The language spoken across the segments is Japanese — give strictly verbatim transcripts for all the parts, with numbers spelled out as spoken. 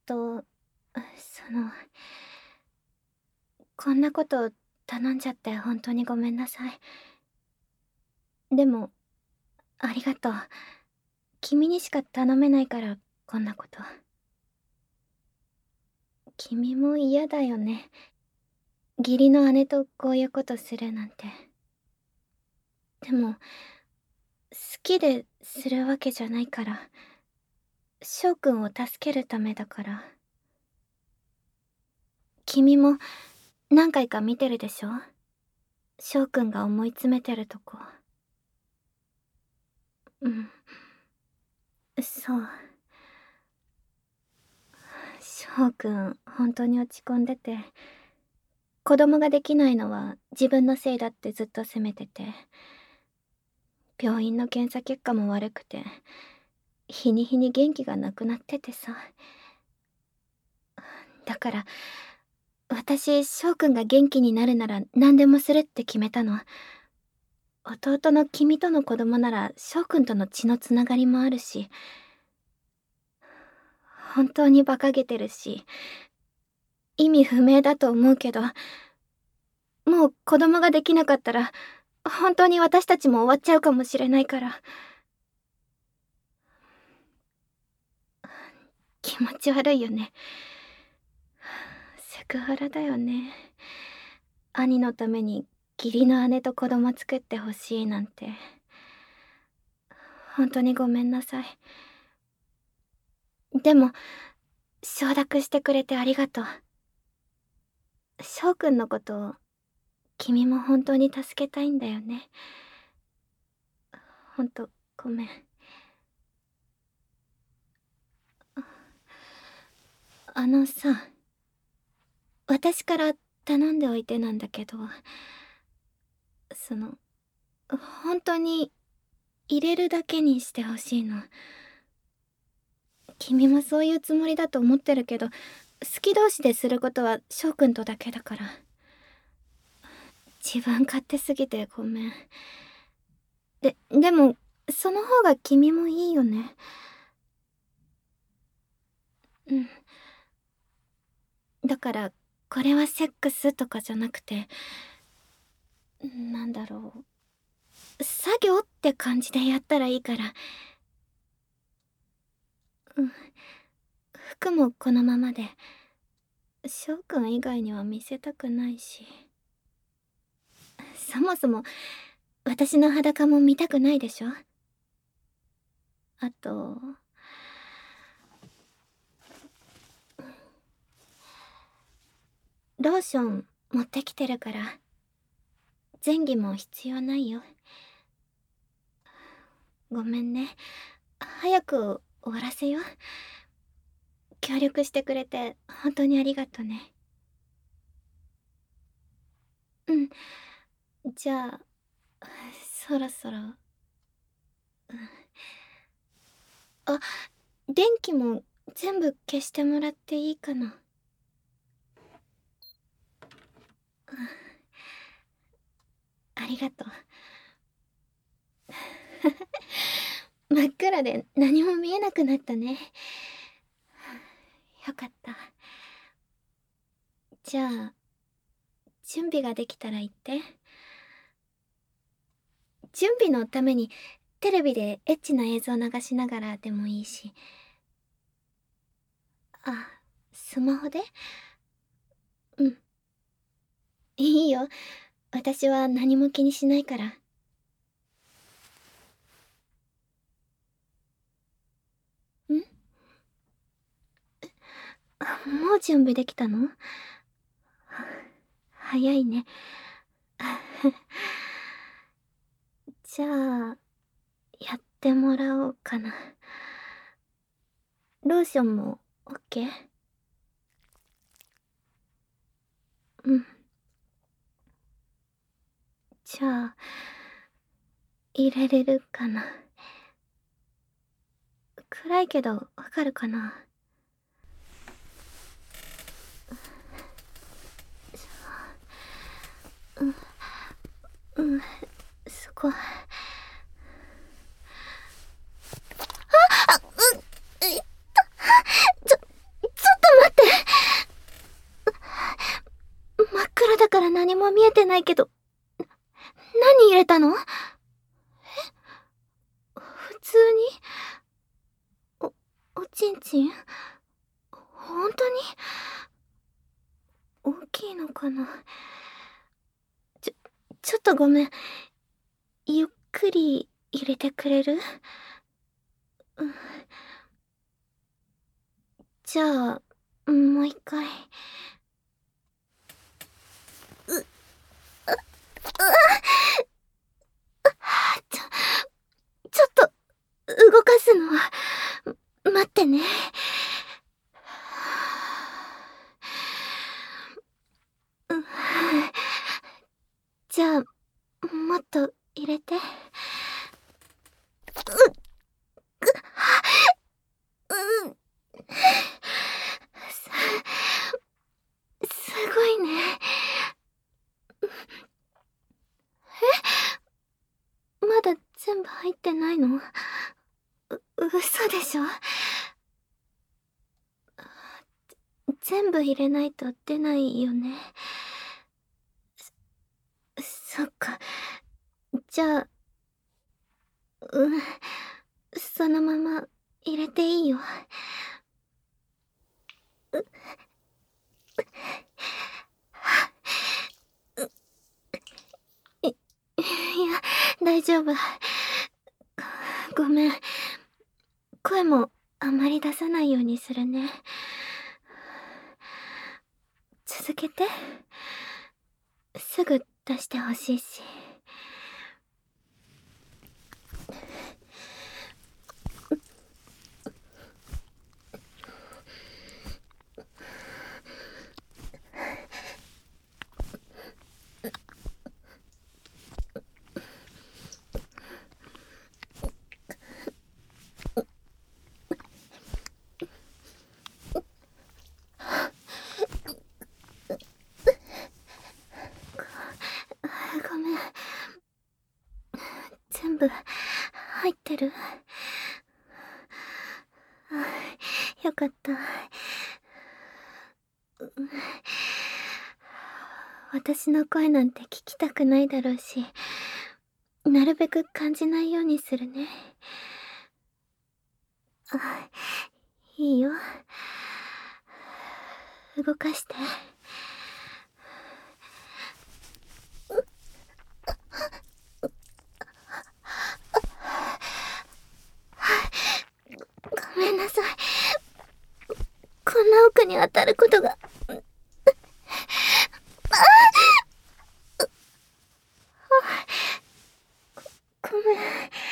と、その、こんなこと頼んじゃって本当にごめんなさい。でも、ありがとう。君にしか頼めないから、こんなこと。君も嫌だよね。義理の姉とこういうことするなんて。でも、好きでするわけじゃないから。翔くんを助けるためだから。君も何回か見てるでしょ？翔くんが思い詰めてるとこ。うん。そう。翔くん、本当に落ち込んでて。子供ができないのは自分のせいだってずっと責めてて。病院の検査結果も悪くて、日に日に元気がなくなっててさ。だから、私、翔くんが元気になるなら何でもするって決めたの。弟の君との子供なら翔くんとの血のつながりもあるし、本当に馬鹿げてるし、意味不明だと思うけど、もう子供ができなかったら、本当に私たちも終わっちゃうかもしれないから。気持ち悪いよね。セクハラだよね。兄のために義理の姉と子供作ってほしいなんて。本当にごめんなさい。でも、承諾してくれてありがとう。翔くんのことを、君も本当に助けたいんだよね。ほんと、ごめん。あのさ、私から頼んでおいてなんだけど、その、本当に入れるだけにしてほしいの。君もそういうつもりだと思ってるけど、好き同士ですることは翔くんとだけだから。自分勝手すぎてごめん。で、でも、その方が君もいいよね。うん。だから、これはセックスとかじゃなくて、なんだろう。作業って感じでやったらいいから。うん。服もこのままで。翔くん以外には見せたくないし。そもそも、私の裸も見たくないでしょ？あと、ローション持ってきてるから、前儀も必要ないよ。ごめんね。早く終わらせよう。協力してくれて本当にありがとね。うん。じゃあ、そろそろ。うん。あ、電気も全部消してもらっていいかな。うん、ありがとう。真っ暗で何も見えなくなったね。よかった。じゃあ、準備ができたら言って。準備のためにテレビでエッチな映像流しながらでもいいし。あ、スマホで？うん。いいよ。私は何も気にしないから。ん？もう準備できたの？早いね。じゃあ、やってもらおうかな。ローションもオッケー？うん。じゃあ、入れれるかな。暗いけどわかるかな。うん、うん、そこ。あ、あ、う、えっと、ちょ、ちょっとちんちん？ほんとに？大きいのかな。ちょ、ちょっとごめん。ゆっくり入れてくれる？うん。じゃあ、もう一回。う、う、うわちょ、ちょっと、動かすのは、待ってね。うん。じゃあ、もっと入れて。うっ、ぐっ、うん。す、すごいね。え？まだ全部入ってないの？う、嘘でしょ？全部入れないと出ないよね。そ、そっか。じゃあ、うん、そのまま入れていいよ。う、う、い、いや、大丈夫。ごめん。声もあまり出さないようにするね。続けて。すぐ出してほしいし。ごめん。全部入ってる？あ、よかった。私の声なんて聞きたくないだろうし、なるべく感じないようにするね。あ、いいよ。動かして。ごめんなさい。こんな奥に当たることが。ごめん。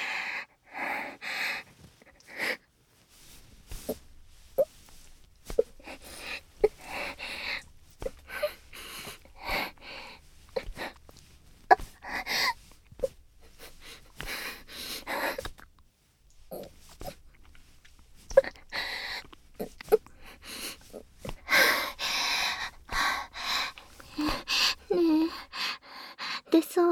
ねえ、出そう？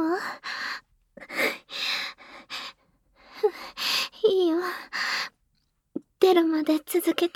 いいよ。出るまで続けて。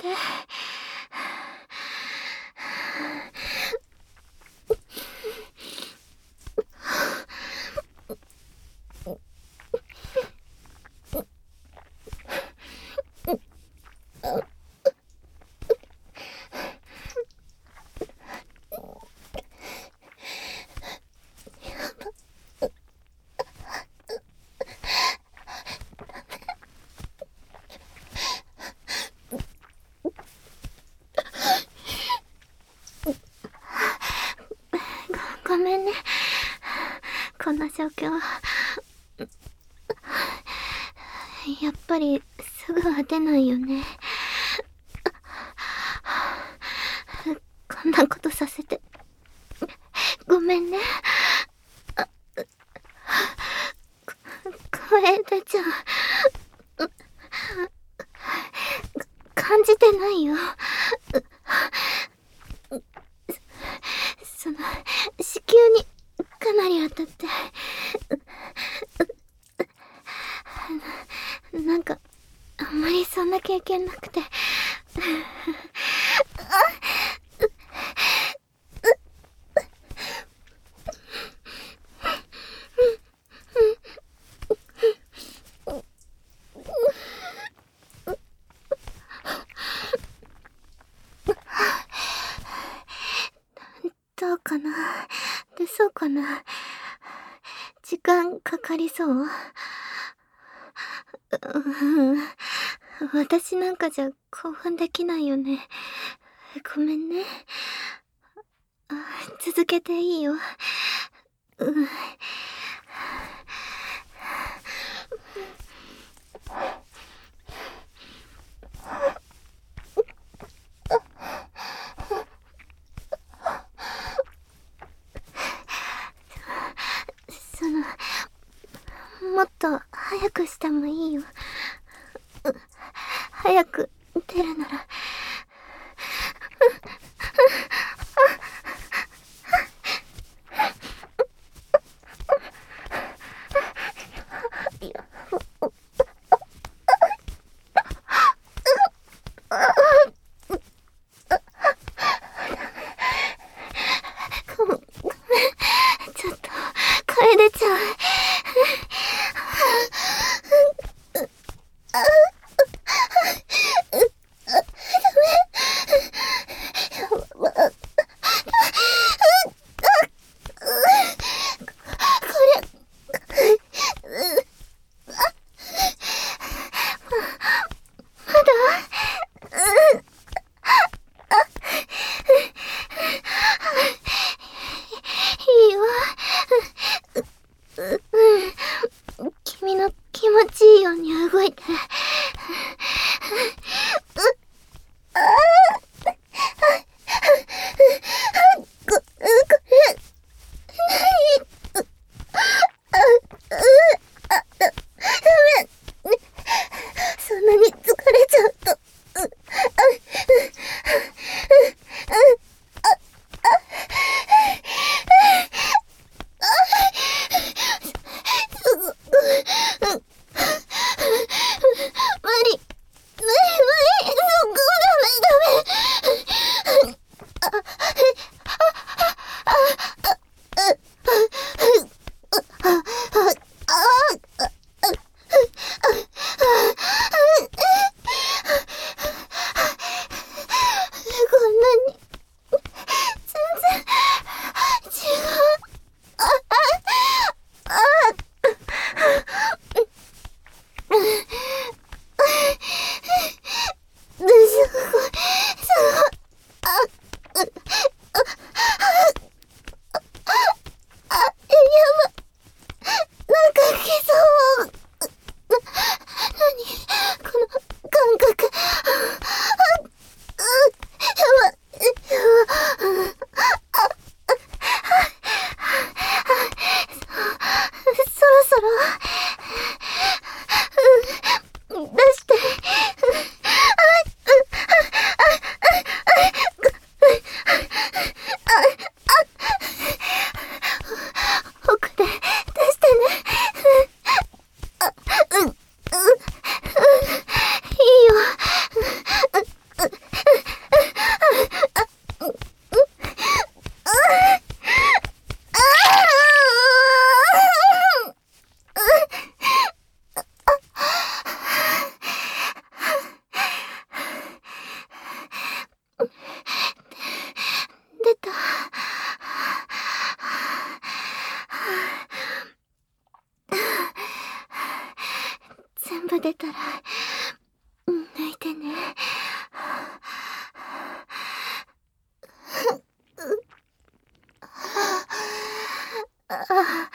ご、ごめんね。こんな状況。やっぱりすぐは出ないよね。こんなことさせてごめんね。声出ちゃう。感じてないよ。その子宮にかなり当たってな、なんかあんまりそんな経験なくて。 かな。出そうかな。時間かかりそう？ううん。私なんかじゃ興奮できないよね。ごめんね。あ、続けていいよ。うん。その、もっと早くしてもいいよ。早く出るなら。ごめん、ちょっと楓ちゃん。いいよ。うん。君の気持ちいいように動いて。そんなに疲れちゃうと。無理。無理無理。そこダメダメ。こんなに全然違う。ああすごい、すごい。あ、やば。なんか来そう。な、なにこの感覚。やば。やば。そろそろ、うん、出して。奥で出してね。うん、うん、うん、いいよ。出た。全部出たら泣いてね。あ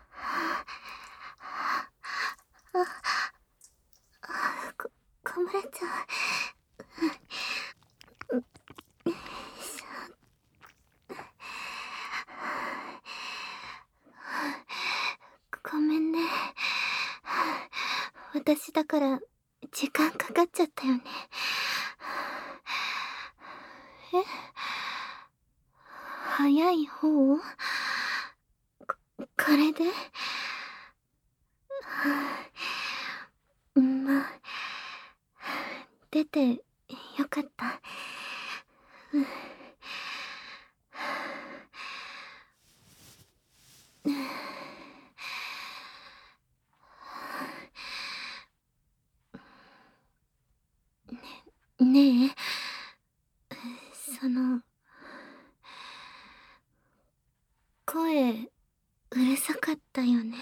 あ、こ、こぼれちゃう。ごめんね。私だから時間かかっちゃったよね。え？早い方？こ、これで？まあ、出てよかった。うん。ね、ねえ、その、 だよね。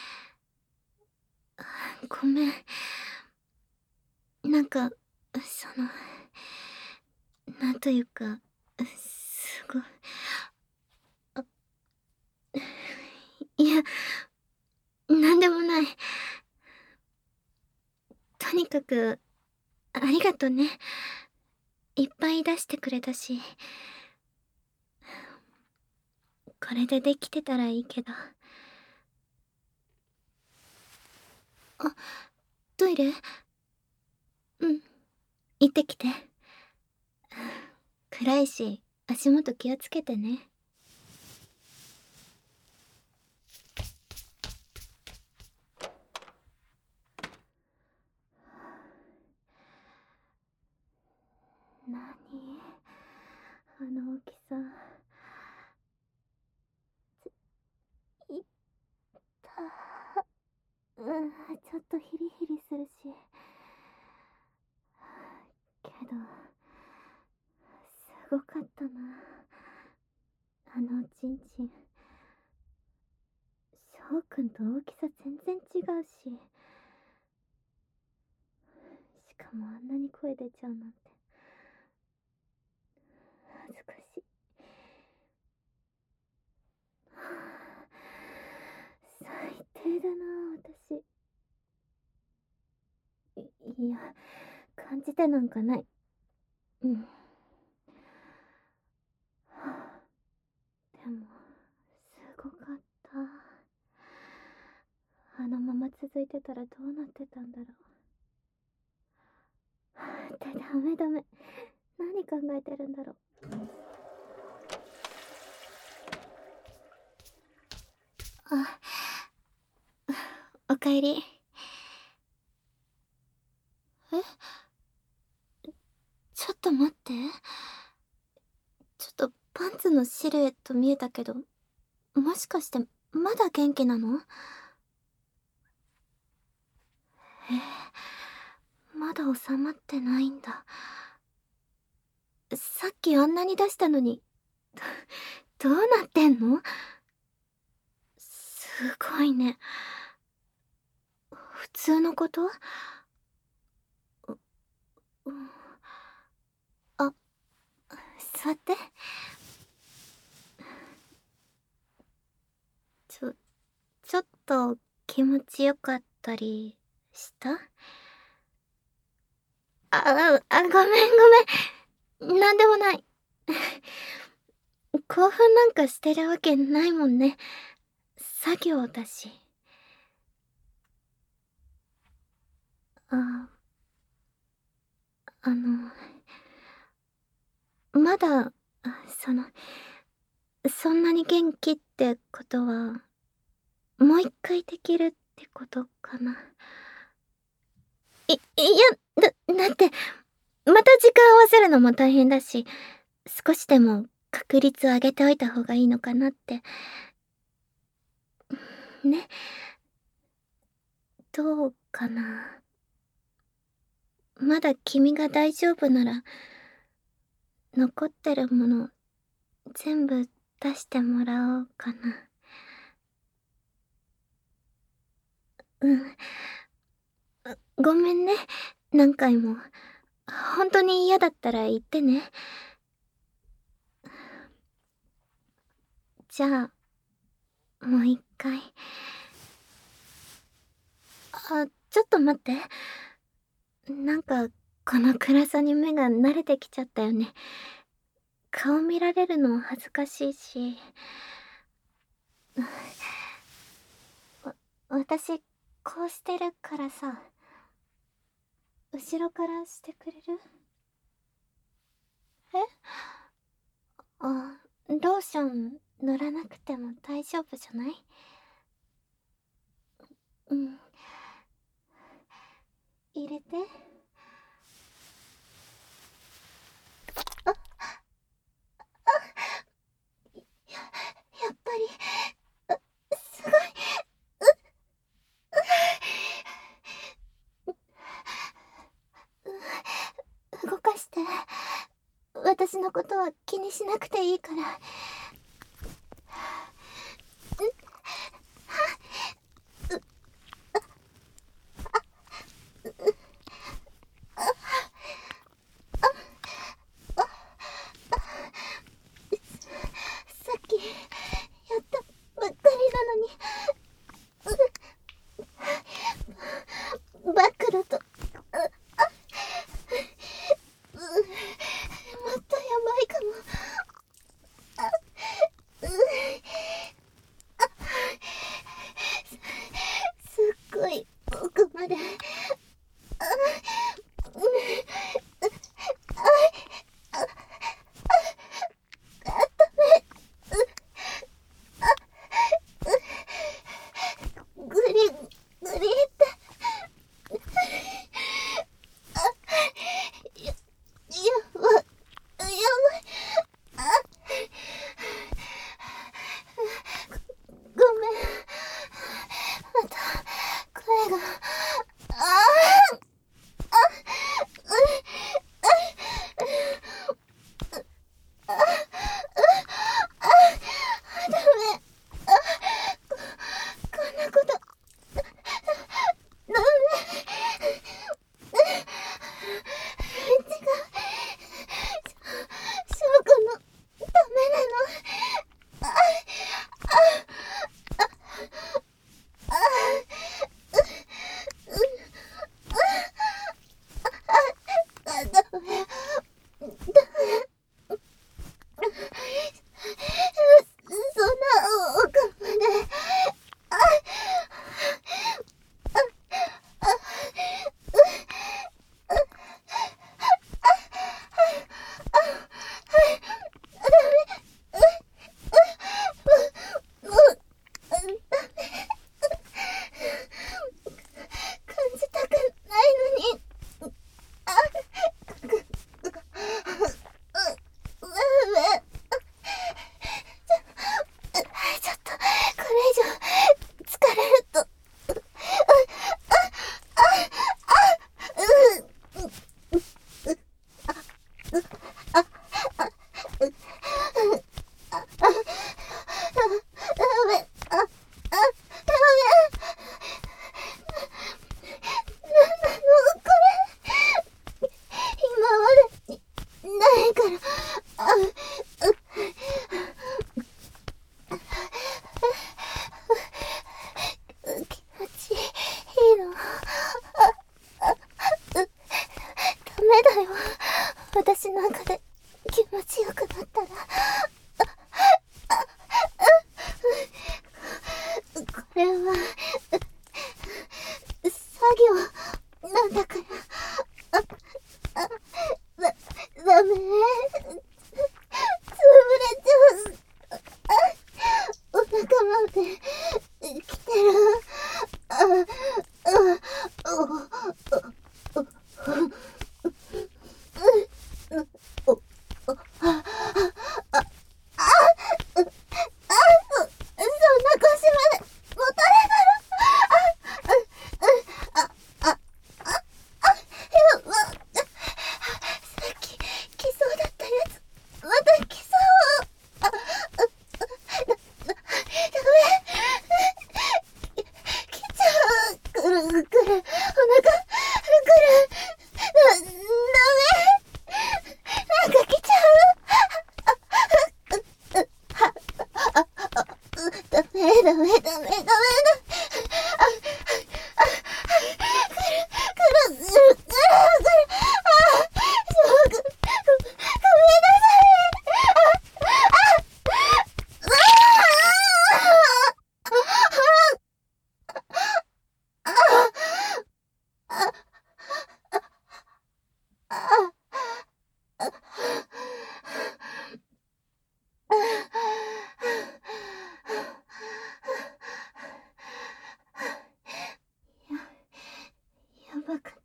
ごめん。なんか、その、なんというか、すごい、あ、いや、なんでもない。とにかく、ありがとね。いっぱい出してくれたし。これでできてたらいいけど。あ、トイレ？うん。行ってきて。暗いし、足元気をつけてね。なに？あの大きさ。いったうん、ちょっとヒリヒリするし。けど、すごかったな。あのおちんちん。翔くんと大きさ全然違うし。しかもあんなに声出ちゃうなんて。恥ずかしい。はあ、最低だな私。い、いや、感じてなんかない。うん。はあ、でも、すごかった。あのまま続いてたらどうなってたんだろう。ってダメダメ。何考えてるんだろう。あ、おかえり。え？ちょっと待って。ちょっとパンツのシルエット見えたけど、もしかしてまだ元気なの？えー、まだ収まってないんだ。さっきあんなに出したのに、どうなってんの？すごいね。普通のこと？う、うん、あ、座って。ちょ、ちょっと気持ちよかったりした？あ、あ、あ、ごめんごめん。なんでもない。興奮なんかしてるわけないもんね。作業だし。あ、あの、まだ、その、そんなに元気ってことは、もう一回できるってことかな。い、いや、だ、だって、また時間合わせるのも大変だし、少しでも確率を上げておいた方がいいのかなって。ね。どうかな。まだ君が大丈夫なら、残ってるもの全部出してもらおうかな。うん。ごめんね。何回も。本当に嫌だったら言ってね。じゃあ、もう一回。あ、ちょっと待って。なんか、この暗さに目が慣れてきちゃったよね。顔見られるの恥ずかしいし。わ、私、こうしてるからさ、後ろからしてくれる？え？あ、ローション塗らなくても大丈夫じゃない？うん。入れて。あ、や、やっぱり、う、すごい。う、動かして。私のことは気にしなくていいから。 私なんかで気持ちよくなったら、これは作業なんだから、だ、ダメ、潰れちゃう。お腹まで来てる。あ、あ、お、お、ダメダメダメダメだ。あ、あ、くるくるくるくるくる。あ、そうく、ごめんなさい。やばかった。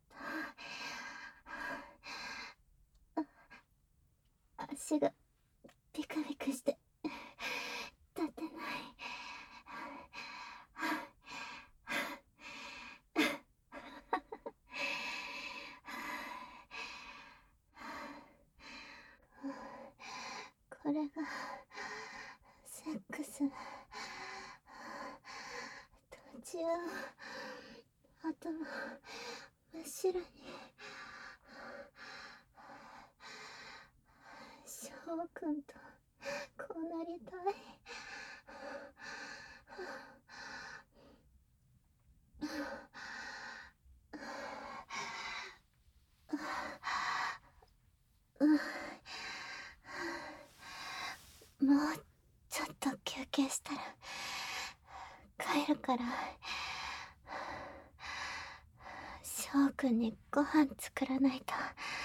足がビクビクして立てない。これがセックス。途中頭真っ白に。翔くんとこうなりたい。もうちょっと休憩したら帰るから、翔くんにご飯作らないと。